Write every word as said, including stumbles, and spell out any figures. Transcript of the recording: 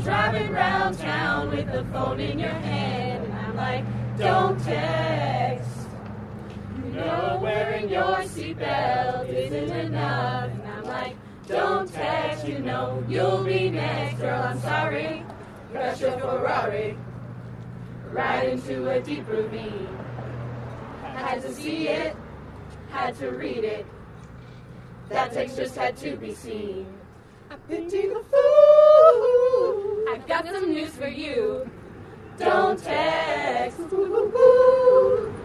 driving round town with the phone in your hand. And I'm like, don't text. You know wearing your seatbelt isn't enough. And I'm like, don't text. You know you'll be next. Girl, I'm sorry. Crash your Ferrari right into a deep ravine. Had to see it, had to read it. That text just had to be seen. I pity the fool. I've got some news for you. Don't text.